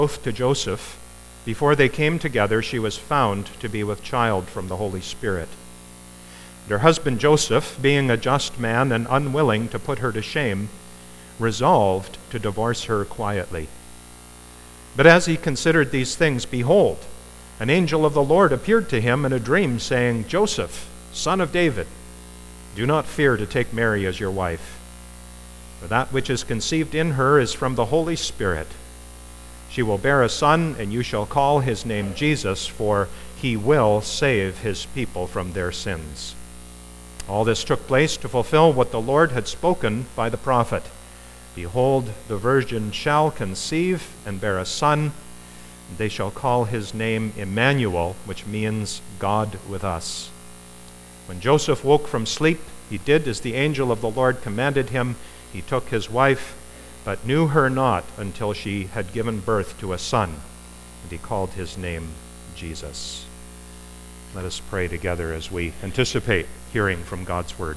oath to Joseph, before they came together, she was found to be with child from the Holy Spirit. And her husband Joseph, being a just man and unwilling to put her to shame, resolved to divorce her quietly. But as he considered these things, behold, an angel of the Lord appeared to him in a dream, saying, Joseph, son of David, do not fear to take Mary as your wife, for that which is conceived in her is from the Holy Spirit. She will bear a son, and you shall call his name Jesus, for he will save his people from their sins. All this took place to fulfill what the Lord had spoken by the prophet. Behold, the virgin shall conceive and bear a son, and they shall call his name Emmanuel, which means God with us. When Joseph woke from sleep, he did as the angel of the Lord commanded him. He took his wife, but knew her not until she had given birth to a son, and he called his name Jesus. Let us pray together as we anticipate hearing from God's word.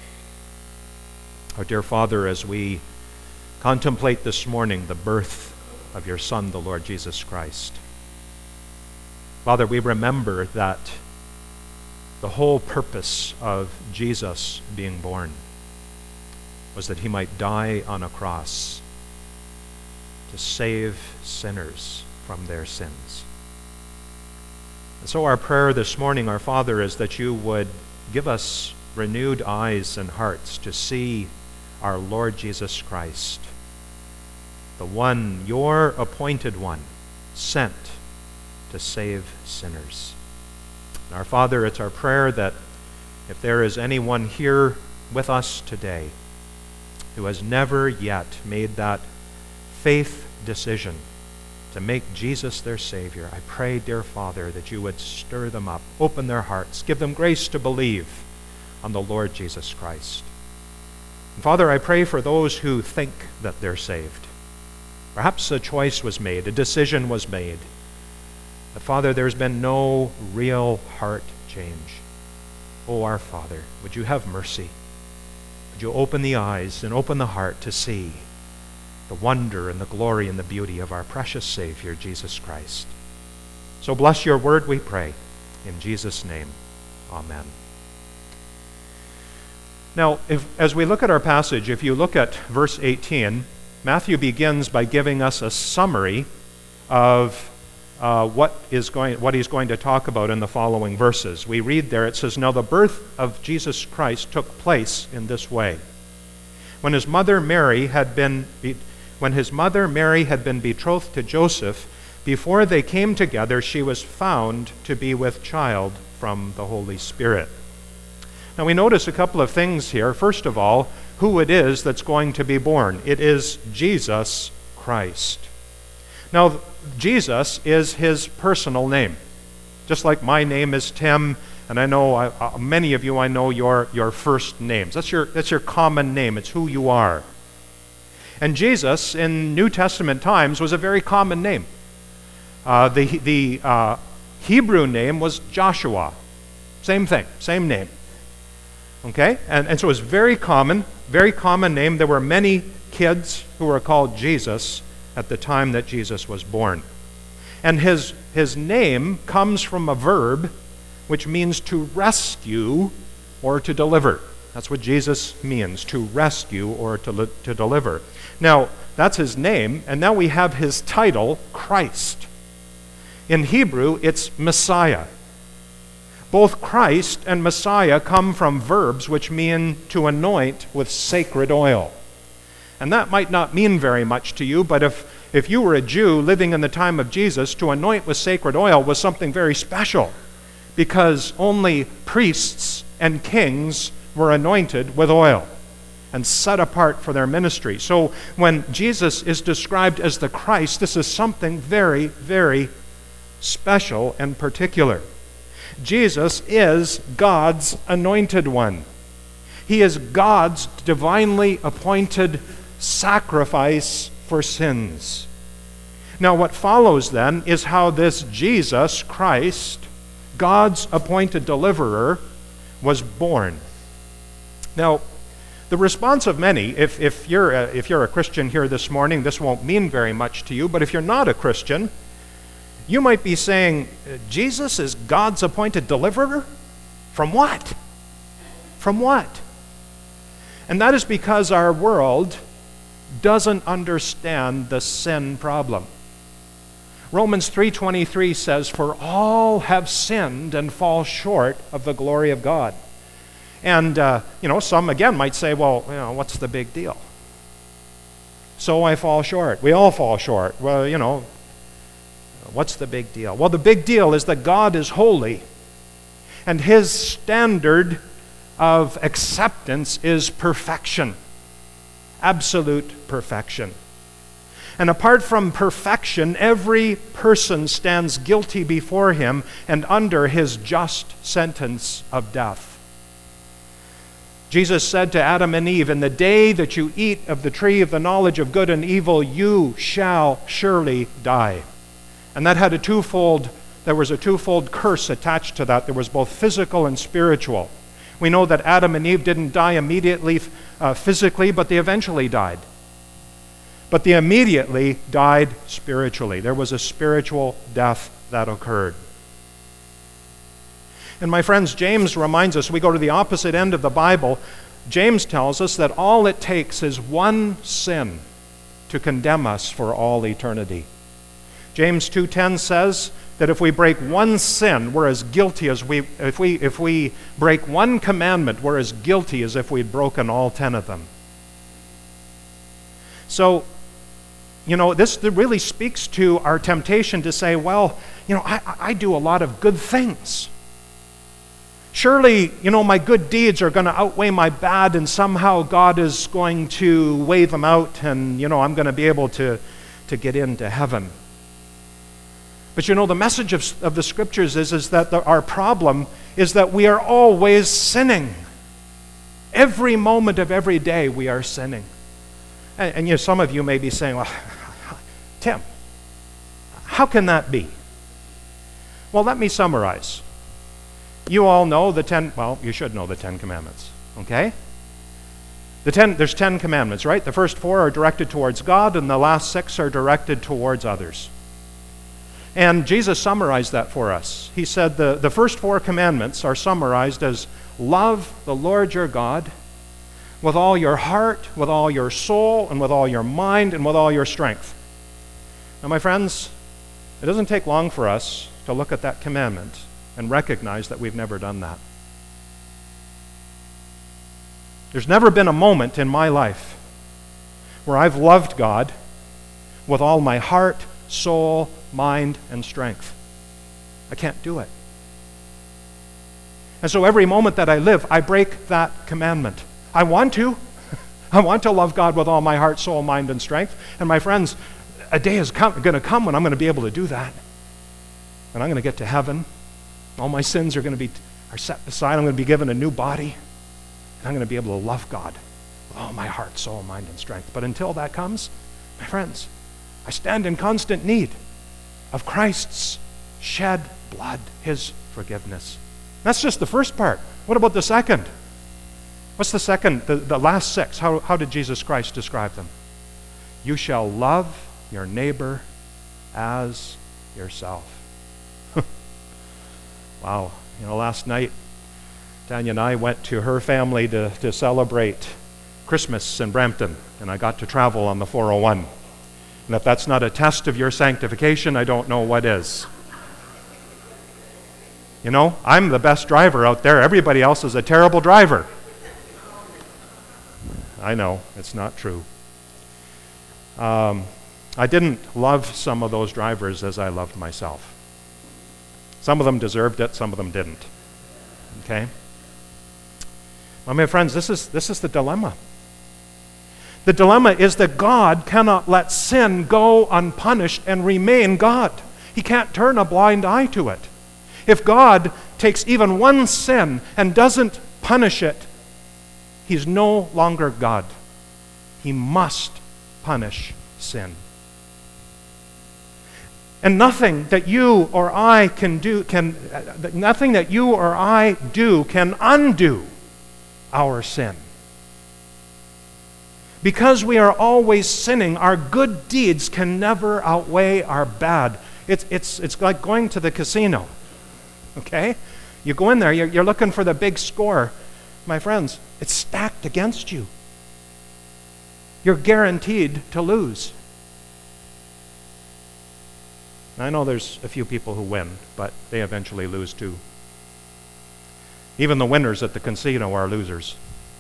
Our dear Father, as we contemplate this morning the birth of your Son, the Lord Jesus Christ, Father, we remember that the whole purpose of Jesus being born was that he might die on a cross to save sinners from their sins. And so our prayer this morning, our Father, is that you would give us renewed eyes and hearts to see our Lord Jesus Christ, the one, your appointed one, sent to save sinners. And our Father, it's our prayer that if there is anyone here with us today who has never yet made that faith decision to make Jesus their Savior, I pray, dear Father, that you would stir them up, open their hearts, give them grace to believe on the Lord Jesus Christ. And Father, I pray for those who think that they're saved. Perhaps a choice was made, a decision was made. But Father, there's been no real heart change. Oh, our Father, would you have mercy? Would you open the eyes and open the heart to see the wonder and the glory and the beauty of our precious Savior, Jesus Christ. So bless your word, we pray. In Jesus' name, amen. Now, as we look at our passage, if you look at verse 18, Matthew begins by giving us a summary of what he's going to talk about in the following verses. We read there, it says, Now the birth of Jesus Christ took place in this way. When his mother Mary had been betrothed to Joseph, before they came together, she was found to be with child from the Holy Spirit. Now we notice a couple of things here. First of all, who it is that's going to be born. It is Jesus Christ. Now, Jesus is his personal name. Just like my name is Tim, and I know many of you, I know your first names. That's your common name. It's who you are. And Jesus, in New Testament times, was a very common name. The Hebrew name was Joshua. Same thing, same name. Okay? And so it was very common name. There were many kids who were called Jesus at the time that Jesus was born. And his name comes from a verb which means to rescue or to deliver. That's what Jesus means, to rescue or to deliver. Now, that's his name, and now we have his title, Christ. In Hebrew, it's Messiah. Both Christ and Messiah come from verbs which mean to anoint with sacred oil. And that might not mean very much to you, but if you were a Jew living in the time of Jesus, to anoint with sacred oil was something very special, because only priests and kings were anointed with oil and set apart for their ministry. So when Jesus is described as the Christ, this is something very, very special and particular. Jesus is God's anointed one. He is God's divinely appointed sacrifice for sins. Now, what follows then is how this Jesus Christ, God's appointed deliverer, was born. Now, the response of many, if you're a Christian here this morning, this won't mean very much to you, but if you're not a Christian, you might be saying, Jesus is God's appointed deliverer? From what? From what? And that is because our world doesn't understand the sin problem. Romans 3:23 says, "For all have sinned and fall short of the glory of God." And, some again might say, well, what's the big deal? So I fall short. We all fall short. Well, what's the big deal? Well, the big deal is that God is holy, and His standard of acceptance is perfection, absolute perfection. And apart from perfection, every person stands guilty before Him and under His just sentence of death. Jesus said to Adam and Eve, "In the day that you eat of the tree of the knowledge of good and evil, you shall surely die." And that had there was a twofold curse attached to that. There was both physical and spiritual. We know that Adam and Eve didn't die immediately physically, but they eventually died. But they immediately died spiritually. There was a spiritual death that occurred. And my friends, James reminds us, we go to the opposite end of the Bible. James tells us that all it takes is one sin to condemn us for all eternity. James 2:10 says that if we break one sin, we're as guilty as if we break one commandment, we're as guilty as if we'd broken all 10 of them. So, this really speaks to our temptation to say, well, I do a lot of good things. Surely, my good deeds are going to outweigh my bad, and somehow God is going to weigh them out, and, I'm going to be able to get into heaven. But the message of the Scriptures is that our problem is that we are always sinning. Every moment of every day we are sinning. And some of you may be saying, well, Tim, how can that be? Well, let me summarize. You all know you should know the 10 Commandments, okay? There's 10 commandments, right? The first 4 are directed towards God, and the last 6 are directed towards others. And Jesus summarized that for us. He said the first 4 commandments are summarized as love the Lord your God with all your heart, with all your soul, and with all your mind, and with all your strength. Now, my friends, it doesn't take long for us to look at that commandment and recognize that we've never done that. There's never been a moment in my life where I've loved God with all my heart, soul, mind, and strength. I can't do it. And so every moment that I live, I break that commandment. I want to. I want to love God with all my heart, soul, mind, and strength. And my friends, a day is going to come when I'm going to be able to do that. And I'm going to get to heaven. All my sins are set aside. I'm going to be given a new body. And I'm going to be able to love God with all my heart, soul, mind, and strength. But until that comes, my friends, I stand in constant need of Christ's shed blood, His forgiveness. That's just the first part. What about the second? What's the second, the last 6? How did Jesus Christ describe them? You shall love your neighbor as yourself. Wow. Last night, Tanya and I went to her family to celebrate Christmas in Brampton, and I got to travel on the 401. And if that's not a test of your sanctification, I don't know what is. I'm the best driver out there. Everybody else is a terrible driver. I know, it's not true. I didn't love some of those drivers as I loved myself. Some of them deserved it, some of them didn't. Okay? Well, my friends, this is the dilemma. The dilemma is that God cannot let sin go unpunished and remain God. He can't turn a blind eye to it. If God takes even one sin and doesn't punish it, He's no longer God. He must punish sin. And nothing that you or I do can undo our sin. Because we are always sinning, our good deeds can never outweigh our bad. It's like going to the casino, okay? You go in there, you're looking for the big score. My friends, it's stacked against you. You're guaranteed to lose. I know there's a few people who win, but they eventually lose too. Even the winners at the casino are losers.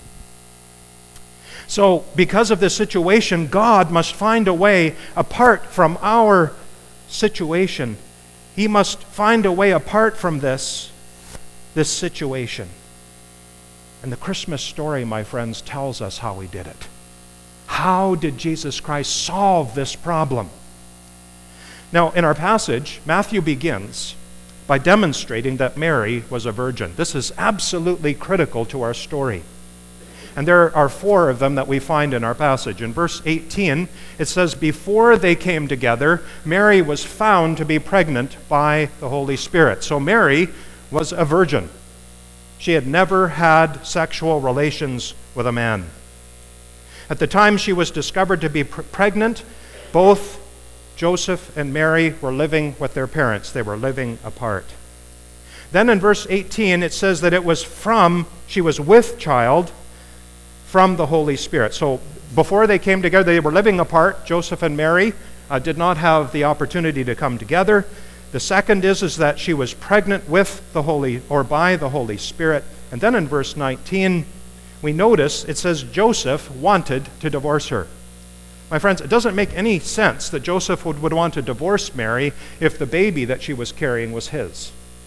So, because of this situation, God must find a way apart from our situation. He must find a way apart from this situation. And the Christmas story, my friends, tells us how he did it. How did Jesus Christ solve this problem? Now, in our passage, Matthew begins by demonstrating that Mary was a virgin. This is absolutely critical to our story. And there are 4 of them that we find in our passage. In verse 18, it says, "Before they came together, Mary was found to be pregnant by the Holy Spirit." So Mary was a virgin. She had never had sexual relations with a man. At the time she was discovered to be pregnant, both Joseph and Mary were living with their parents. They were living apart. Then in verse 18, it says that she was with child from the Holy Spirit. So before they came together, they were living apart. Joseph and Mary did not have the opportunity to come together. The second is that she was pregnant with by the Holy Spirit. And then in verse 19, we notice it says Joseph wanted to divorce her. My friends, it doesn't make any sense that Joseph would want to divorce Mary if the baby that she was carrying was his.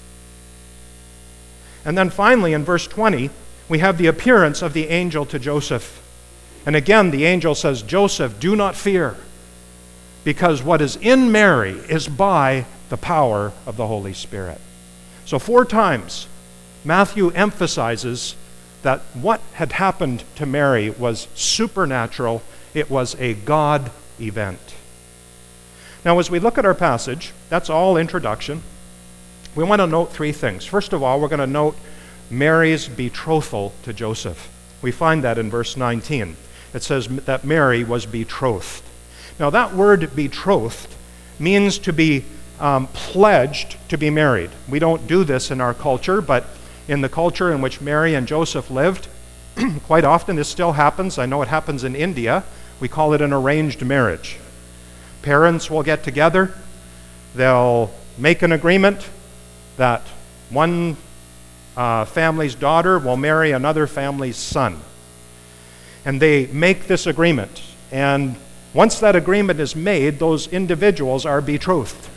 And then finally, in verse 20, we have the appearance of the angel to Joseph. And again, the angel says, "Joseph, do not fear, because what is in Mary is by the power of the Holy Spirit." So 4 times, Matthew emphasizes that what had happened to Mary was supernatural. It was a God event. Now, as we look at our passage, that's all introduction. We want to note 3 things. First of all, we're going to note Mary's betrothal to Joseph. We find that in verse 19. It says that Mary was betrothed. Now, that word betrothed means to be pledged to be married. We don't do this in our culture, but in the culture in which Mary and Joseph lived, quite often this still happens. I know it happens in India. We call it an arranged marriage. Parents will get together. They'll make an agreement that one family's daughter will marry another family's son. And they make this agreement. And once that agreement is made, those individuals are betrothed.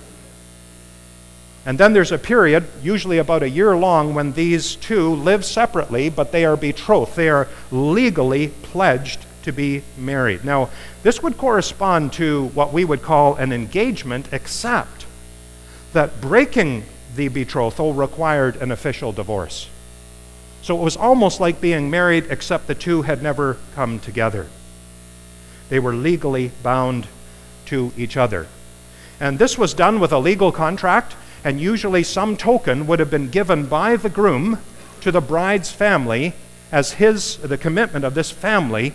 And then there's a period, usually about a year long, when these two live separately, but they are betrothed. They are legally pledged to be married. Now, this would correspond to what we would call an engagement, except that breaking the betrothal required an official divorce. So it was almost like being married, except the two had never come together. They were legally bound to each other. And this was done with a legal contract, and usually some token would have been given by the groom to the bride's family as the commitment of this family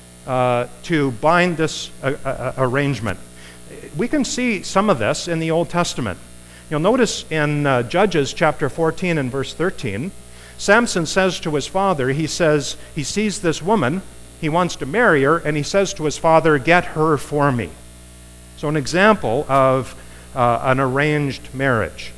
to bind this arrangement. We can see some of this in the Old Testament. You'll notice in Judges chapter 14 and verse 13, Samson says to his father, he sees this woman, he wants to marry her, and he says to his father, "Get her for me." So an example of an arranged marriage.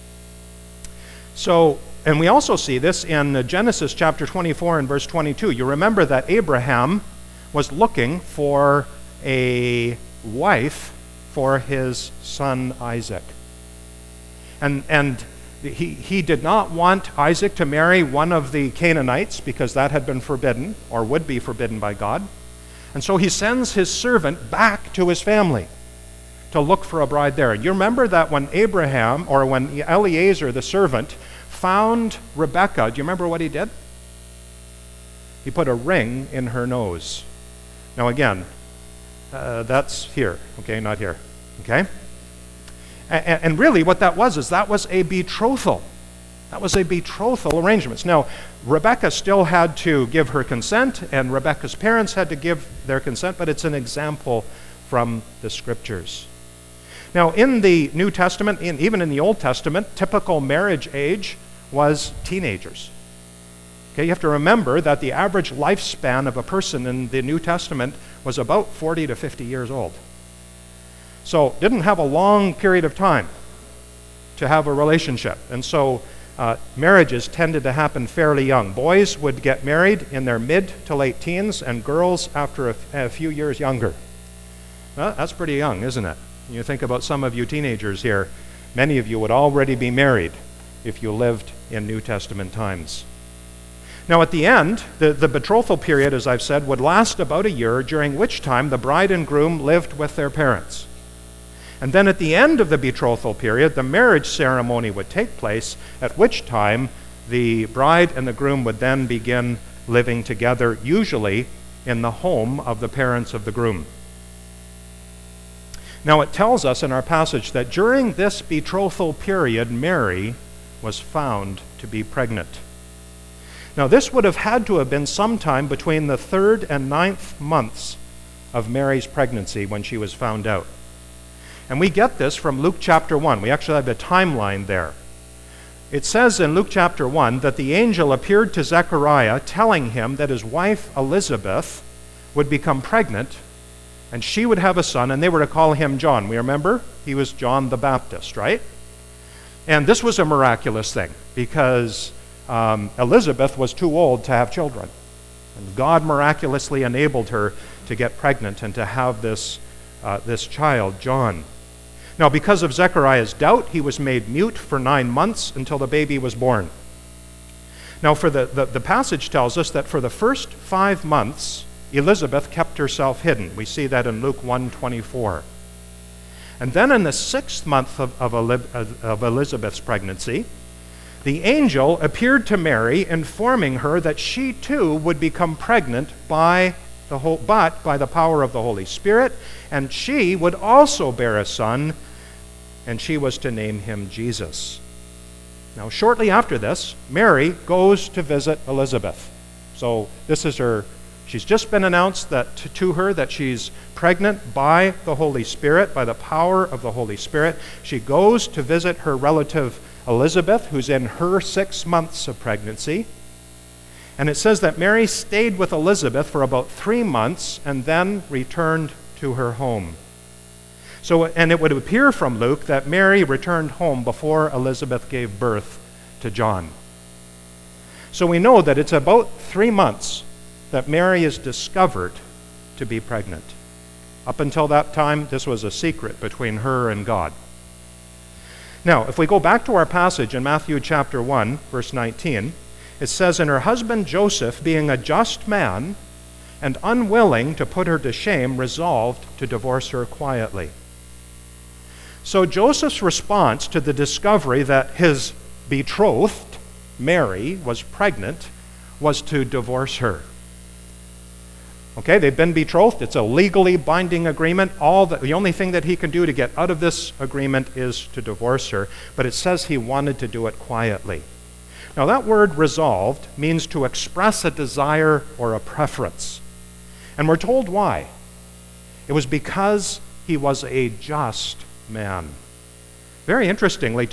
So, and we also see this in Genesis chapter 24 and verse 22. You remember that Abraham was looking for a wife for his son Isaac. And he did not want Isaac to marry one of the Canaanites because that had been forbidden or would be forbidden by God. And so he sends his servant back to his family to look for a bride there. And you remember that when when Eliezer, the servant, found Rebekah, do you remember what he did? He put a ring in her nose. Now again, that's here, okay, not here, okay? And really what that was is that was a betrothal. That was a betrothal arrangement. Now, Rebekah still had to give her consent, and Rebekah's parents had to give their consent, but it's an example from the Scriptures. Now, in the New Testament, even in the Old Testament, typical marriage age was teenagers. Okay, you have to remember that the average lifespan of a person in the New Testament was about 40 to 50 years old. So, didn't have a long period of time to have a relationship. And so, marriages tended to happen fairly young. Boys would get married in their mid to late teens, and girls after a few years younger. Well, that's pretty young, isn't it? You think about some of you teenagers here. Many of you would already be married if you lived in New Testament times. Now, at the end, the betrothal period, as I've said, would last about a year, during which time the bride and groom lived with their parents. And then at the end of the betrothal period, the marriage ceremony would take place, at which time the bride and the groom would then begin living together, usually in the home of the parents of the groom. Now, it tells us in our passage that during this betrothal period, Mary was found to be pregnant. Now, this would have had to have been sometime between the 3rd and 9th months of Mary's pregnancy when she was found out. And we get this from Luke chapter 1. We actually have a timeline there. It says in Luke chapter 1 that the angel appeared to Zechariah, telling him that his wife Elizabeth would become pregnant, and she would have a son, and they were to call him John. We remember? He was John the Baptist, right? And this was a miraculous thing, because Elizabeth was too old to have children. And God miraculously enabled her to get pregnant and to have this child, John. Now, because of Zechariah's doubt, he was made mute for 9 months until the baby was born. Now, for the passage tells us that for the first 5 months, Elizabeth kept herself hidden. We see that in Luke 1:24. And then in the 6th month of Elizabeth's pregnancy, the angel appeared to Mary, informing her that she too would become pregnant by the power of the Holy Spirit, and she would also bear a son, and she was to name him Jesus. Now, shortly after this, Mary goes to visit Elizabeth. So this is she's just been announced to her that she's pregnant by the Holy Spirit, by the power of the Holy Spirit. She goes to visit her relative Elizabeth, who's in her 6 months of pregnancy. And it says that Mary stayed with Elizabeth for about 3 months and then returned to her home. And it would appear from Luke that Mary returned home before Elizabeth gave birth to John. So we know that it's about 3 months that Mary is discovered to be pregnant. Up until that time, this was a secret between her and God. Now, if we go back to our passage in Matthew chapter 1, verse 19, it says, "And her husband Joseph, being a just man and unwilling to put her to shame, resolved to divorce her quietly." So Joseph's response to the discovery that his betrothed, Mary, was pregnant, was to divorce her. Okay, they've been betrothed. It's a legally binding agreement. The only thing that he can do to get out of this agreement is to divorce her. But it says he wanted to do it quietly. Now, that word resolved means to express a desire or a preference. And we're told why. It was because he was a just man. Very interestingly,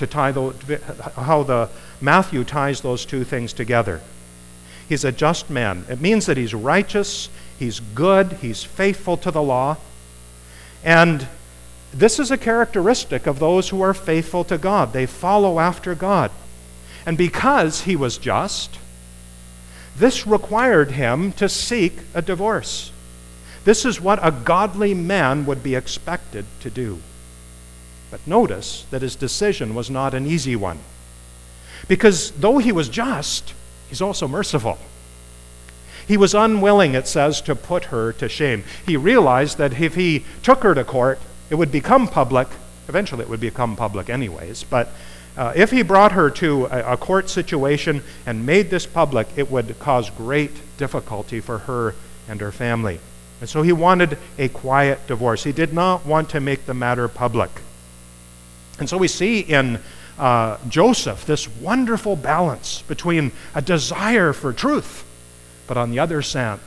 how Matthew ties those two things together. He's a just man. It means that he's righteous, he's good, he's faithful to the law. And this is a characteristic of those who are faithful to God. They follow after God. And because he was just, this required him to seek a divorce. This is what a godly man would be expected to do. But notice that his decision was not an easy one. Because though he was just, he's also merciful. He was unwilling, it says, to put her to shame. He realized that if he took her to court, it would become public. Eventually it would become public anyways, but if he brought her to a court situation and made this public, it would cause great difficulty for her and her family. And so he wanted a quiet divorce. He did not want to make the matter public. And so we see in Joseph this wonderful balance between a desire for truth, but on the other side,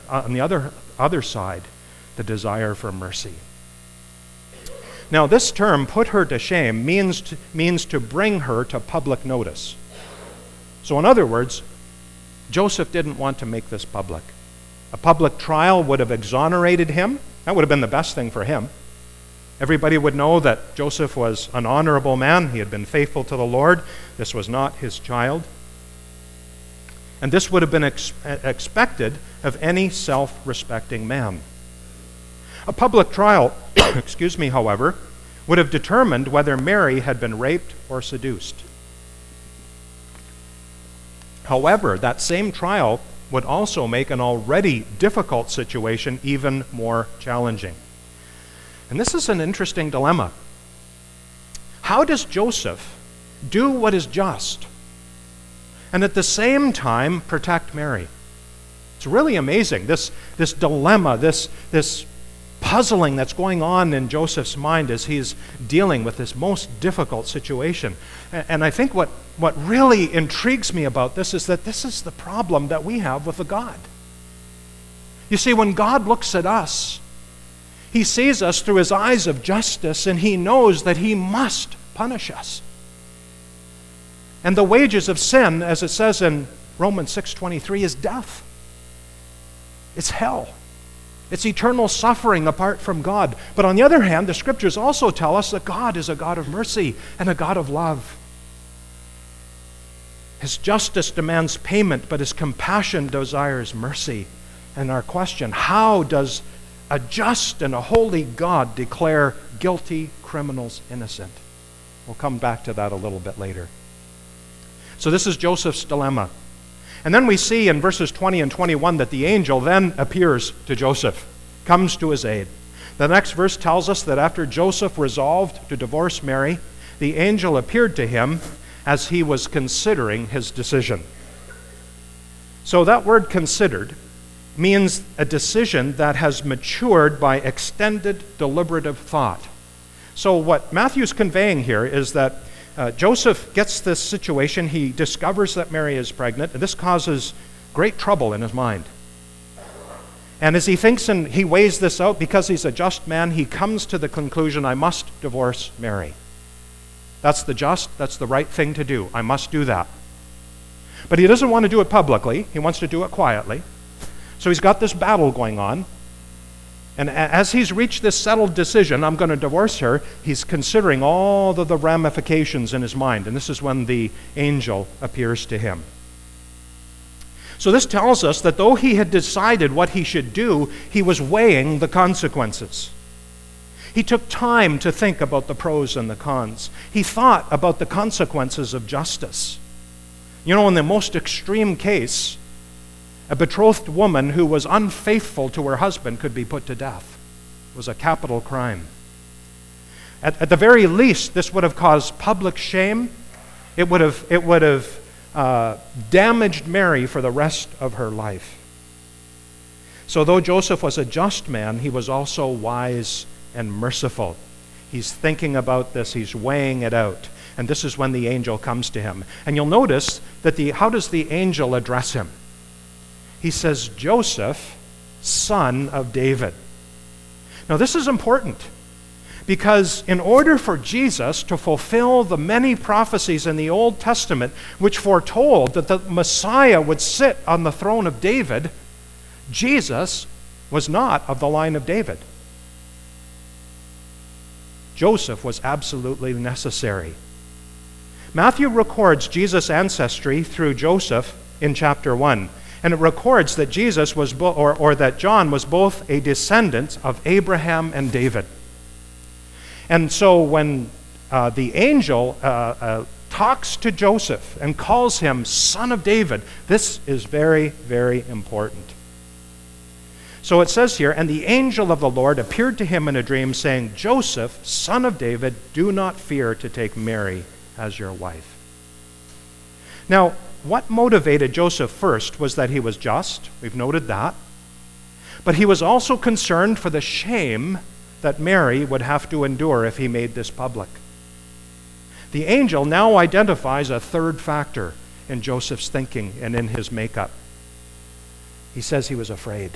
the desire for mercy. Now, this term, put her to shame, means to bring her to public notice. So in other words, Joseph didn't want to make this public. A public trial would have exonerated him. That would have been the best thing for him. Everybody would know that Joseph was an honorable man. He had been faithful to the Lord. This was not his child. And this would have been expected of any self-respecting man. A public trial, however, would have determined whether Mary had been raped or seduced. However, that same trial would also make an already difficult situation even more challenging. And this is an interesting dilemma. How does Joseph do what is just and at the same time protect Mary? It's really amazing, this dilemma, this puzzling that's going on in Joseph's mind as he's dealing with this most difficult situation. And I think what really intrigues me about this is that this is the problem that we have with the God. You see, when God looks at us, he sees us through his eyes of justice, and he knows that he must punish us. And the wages of sin, as it says in Romans 6:23, is death. It's hell. It's eternal suffering apart from God. But on the other hand, the scriptures also tell us that God is a God of mercy and a God of love. His justice demands payment, but his compassion desires mercy. And our question, how does a just and a holy God declare guilty criminals innocent? We'll come back to that a little bit later. So this is Joseph's dilemma. And then we see in verses 20 and 21 that the angel then appears to Joseph, comes to his aid. The next verse tells us that after Joseph resolved to divorce Mary, the angel appeared to him as he was considering his decision. So that word considered means a decision that has matured by extended deliberative thought. So what Matthew's conveying here is that Joseph gets this situation. He discovers that Mary is pregnant, and this causes great trouble in his mind. And as he thinks and he weighs this out, because he's a just man, he comes to the conclusion, I must divorce Mary. That's the right thing to do. I must do that. But he doesn't want to do it publicly. He wants to do it quietly. So he's got this battle going on. And as he's reached this settled decision, I'm going to divorce her, he's considering all of the ramifications in his mind. And this is when the angel appears to him. So this tells us that though he had decided what he should do, he was weighing the consequences. He took time to think about the pros and the cons. He thought about the consequences of justice. You know, in the most extreme case, a betrothed woman who was unfaithful to her husband could be put to death. It was a capital crime. At the very least, this would have caused public shame. It would have damaged Mary for the rest of her life. So though Joseph was a just man, he was also wise and merciful. He's thinking about this. He's weighing it out. And this is when the angel comes to him. And you'll notice that how does the angel address him? He says, Joseph, son of David. Now this is important because in order for Jesus to fulfill the many prophecies in the Old Testament which foretold that the Messiah would sit on the throne of David, Jesus was not of the line of David. Joseph was absolutely necessary. Matthew records Jesus' ancestry through Joseph in chapter 1. And it records that Jesus was, or that John was both a descendant of Abraham and David. And so when the angel talks to Joseph and calls him son of David, this is very, very important. So it says here, and the angel of the Lord appeared to him in a dream, saying, Joseph, son of David, do not fear to take Mary as your wife. Now, what motivated Joseph first was that he was just. We've noted that. But he was also concerned for the shame that Mary would have to endure if he made this public. The angel now identifies a third factor in Joseph's thinking and in his makeup. He says he was afraid.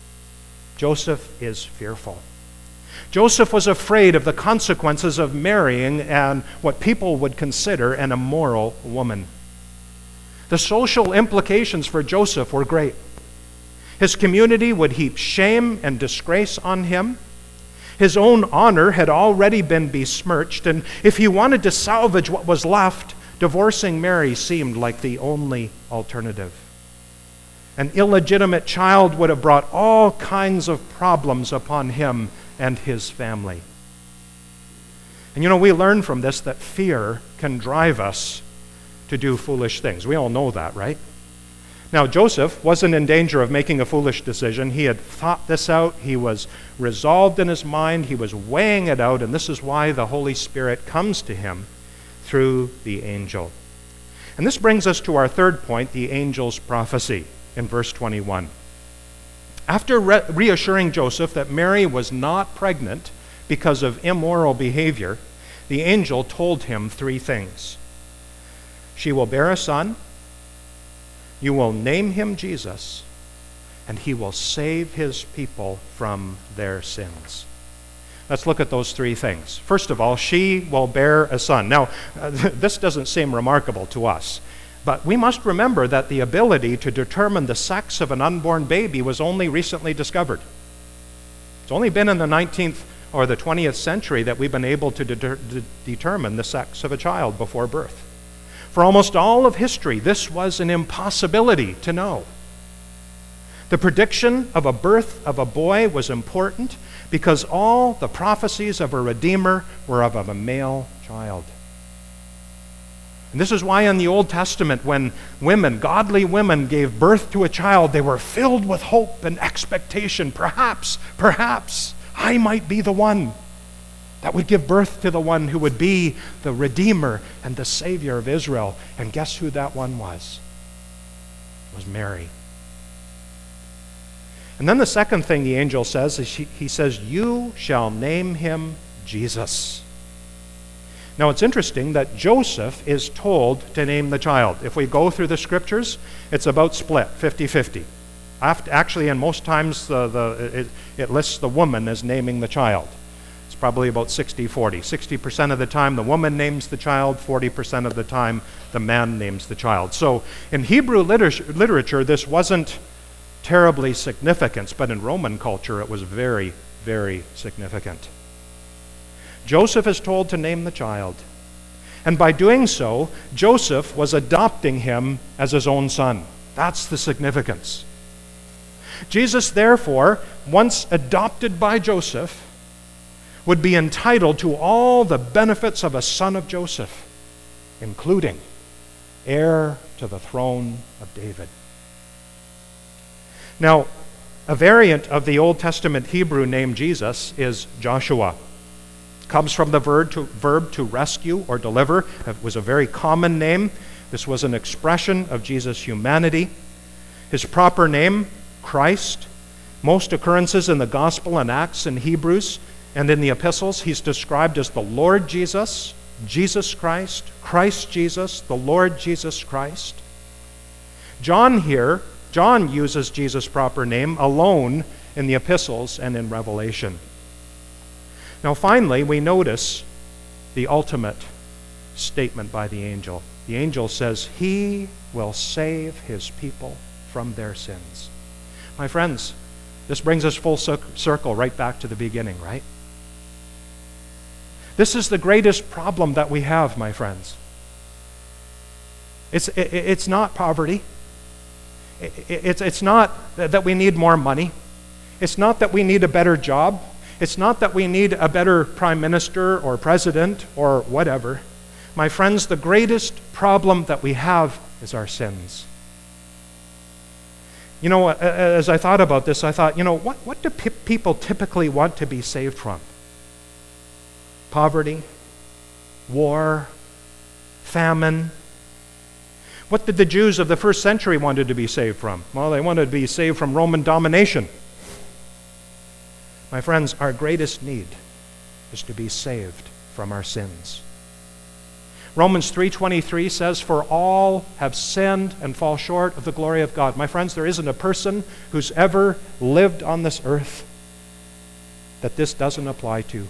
Joseph is fearful. Joseph was afraid of the consequences of marrying and what people would consider an immoral woman. The social implications for Joseph were great. His community would heap shame and disgrace on him. His own honor had already been besmirched, and if he wanted to salvage what was left, divorcing Mary seemed like the only alternative. An illegitimate child would have brought all kinds of problems upon him and his family. And we learn from this that fear can drive us to do foolish things. We all know that, right? Now, Joseph wasn't in danger of making a foolish decision. He had thought this out. He was resolved in his mind. He was weighing it out, and this is why the Holy Spirit comes to him through the angel. And this brings us to our third point, the angel's prophecy, in verse 21. After reassuring Joseph that Mary was not pregnant because of immoral behavior, the angel told him three things. She will bear a son. You will name him Jesus, and he will save his people from their sins. Let's look at those three things. First of all, she will bear a son. Now, this doesn't seem remarkable to us, but we must remember that the ability to determine the sex of an unborn baby was only recently discovered. It's only been in the 19th or the 20th century that we've been able to determine the sex of a child before birth. For almost all of history, this was an impossibility to know. The prediction of a birth of a boy was important because all the prophecies of a Redeemer were of a male child. And this is why in the Old Testament, when women, godly women, gave birth to a child, they were filled with hope and expectation. Perhaps, I might be the one that would give birth to the one who would be the Redeemer and the Savior of Israel. And guess who that one was? It was Mary. And then the second thing the angel says is he says, you shall name him Jesus. Now it's interesting that Joseph is told to name the child. If we go through the scriptures, it's about split, 50-50. Actually, and most times it lists the woman as naming the child. It's probably about 60-40. 60% of the time the woman names the child, 40% of the time the man names the child. So in Hebrew literature, this wasn't terribly significant, but in Roman culture it was very, very significant. Joseph is told to name the child. And by doing so, Joseph was adopting him as his own son. That's the significance. Jesus, therefore, once adopted by Joseph, would be entitled to all the benefits of a son of Joseph, including heir to the throne of David. Now, a variant of the Old Testament Hebrew name Jesus is Joshua. Comes from the verb to rescue or deliver. It was a very common name. This was an expression of Jesus' humanity. His proper name, Christ. Most occurrences in the Gospel and Acts and Hebrews and in the epistles, he's described as the Lord Jesus, Jesus Christ, Christ Jesus, the Lord Jesus Christ. John uses Jesus' proper name alone in the epistles and in Revelation. Now finally, we notice the ultimate statement by the angel. The angel says, he will save his people from their sins. My friends, this brings us full circle right back to the beginning, right? This is the greatest problem that we have, my friends. It's not poverty. It's not that we need more money. It's not that we need a better job. It's not that we need a better prime minister or president or whatever. My friends, the greatest problem that we have is our sins. As I thought about this, I thought, what do people typically want to be saved from? Poverty, war, famine. What did the Jews of the first century wanted to be saved from? Well, they wanted to be saved from Roman domination. My friends, our greatest need is to be saved from our sins. Romans 3:23 says, "For all have sinned and fall short of the glory of God." My friends, there isn't a person who's ever lived on this earth that this doesn't apply to.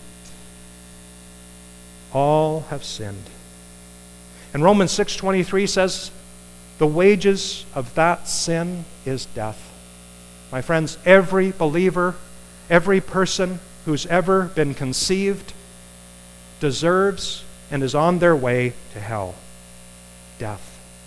All have sinned. And Romans 6:23 says, "The wages of that sin is death." My friends, every believer, every person who's ever been conceived deserves and is on their way to hell, death.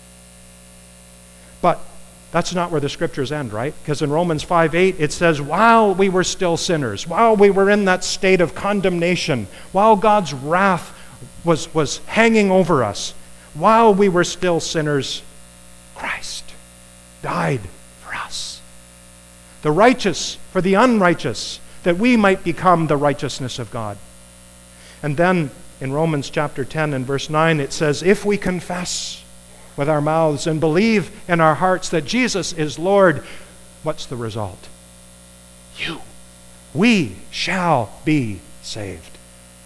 But that's not where the scriptures end, right? Because in Romans 5:8 it says, while we were still sinners, while we were in that state of condemnation, while God's wrath was hanging over us, while we were still sinners, Christ died for us. The righteous for the unrighteous, that we might become the righteousness of God. And then in Romans chapter 10 and verse 9 it says, if we confess with our mouths and believe in our hearts that Jesus is Lord, what's the result? We shall be saved.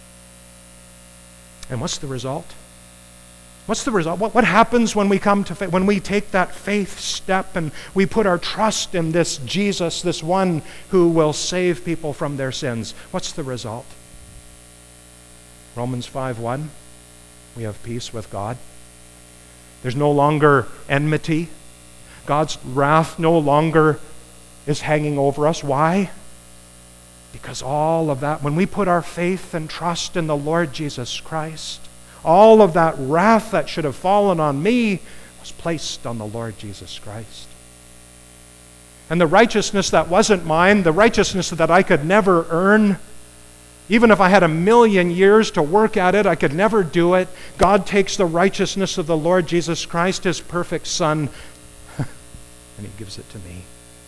And what's the result? What's the result? What happens when we come to faith, when we take that faith step and we put our trust in this Jesus, this one who will save people from their sins? What's the result? Romans 5:1, we have peace with God. There's no longer enmity. God's wrath no longer is hanging over us. Why? Because all of that, when we put our faith and trust in the Lord Jesus Christ, all of that wrath that should have fallen on me was placed on the Lord Jesus Christ. And the righteousness that wasn't mine, the righteousness that I could never earn, even if I had 1,000,000 years to work at it, I could never do it. God takes the righteousness of the Lord Jesus Christ, His perfect Son, and He gives it to me.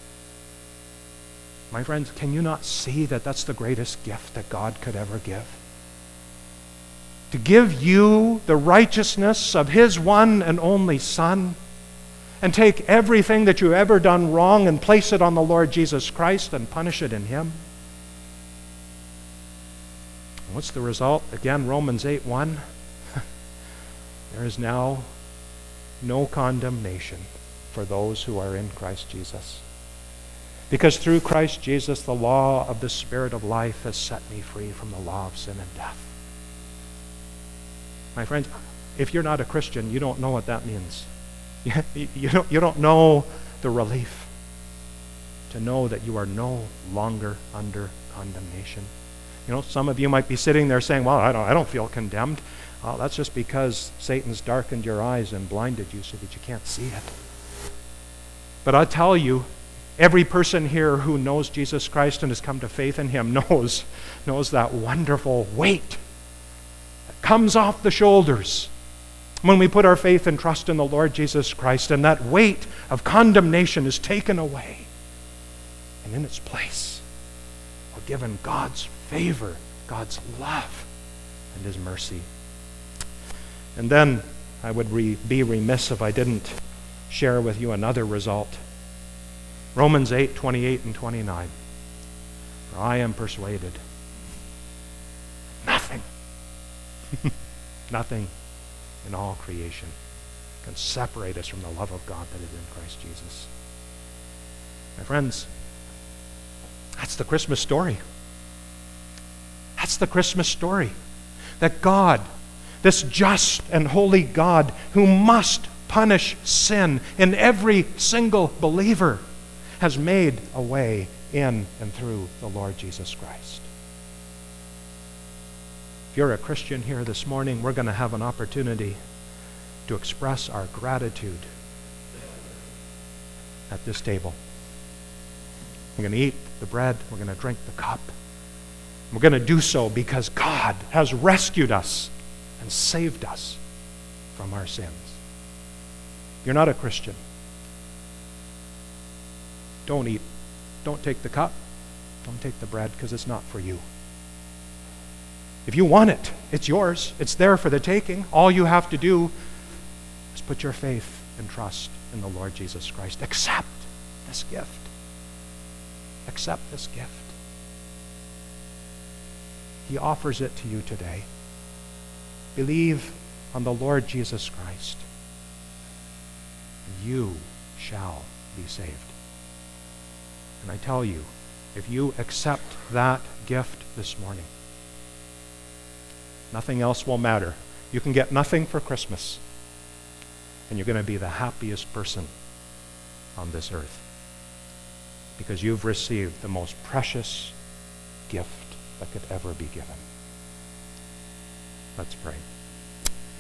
My friends, can you not see that that's the greatest gift that God could ever give? To give you the righteousness of His one and only Son, and take everything that you've ever done wrong and place it on the Lord Jesus Christ and punish it in Him. What's the result? Again, Romans 8:1. There is now no condemnation for those who are in Christ Jesus. Because through Christ Jesus, the law of the Spirit of life has set me free from the law of sin and death. My friends, if you're not a Christian, you don't know what that means. You don't know the relief to know that you are no longer under condemnation. You know, some of you might be sitting there saying, well, I don't feel condemned. Well, that's just because Satan's darkened your eyes and blinded you so that you can't see it. But I tell you, every person here who knows Jesus Christ and has come to faith in Him knows that wonderful weight that comes off the shoulders when we put our faith and trust in the Lord Jesus Christ, and that weight of condemnation is taken away. And in its place, we're given God's favor, God's love, and His mercy. And then I would be remiss if I didn't share with you another result. Romans 8:28 and 29. For I am persuaded nothing in all creation can separate us from the love of God that is in Christ Jesus. My friends, that's the Christmas story. That's the Christmas story. That God, this just and holy God who must punish sin in every single believer, has made a way in and through the Lord Jesus Christ. If you're a Christian here this morning, we're going to have an opportunity to express our gratitude at this table. We're going to eat the bread, we're going to drink the cup. We're going to do so because God has rescued us and saved us from our sins. If you're not a Christian, don't eat. Don't take the cup. Don't take the bread, because it's not for you. If you want it, it's yours. It's there for the taking. All you have to do is put your faith and trust in the Lord Jesus Christ. Accept this gift. Accept this gift. He offers it to you today. Believe on the Lord Jesus Christ, you shall be saved. And I tell you, if you accept that gift this morning, nothing else will matter. You can get nothing for Christmas, and you're going to be the happiest person on this earth because you've received the most precious gift that could ever be given. Let's pray.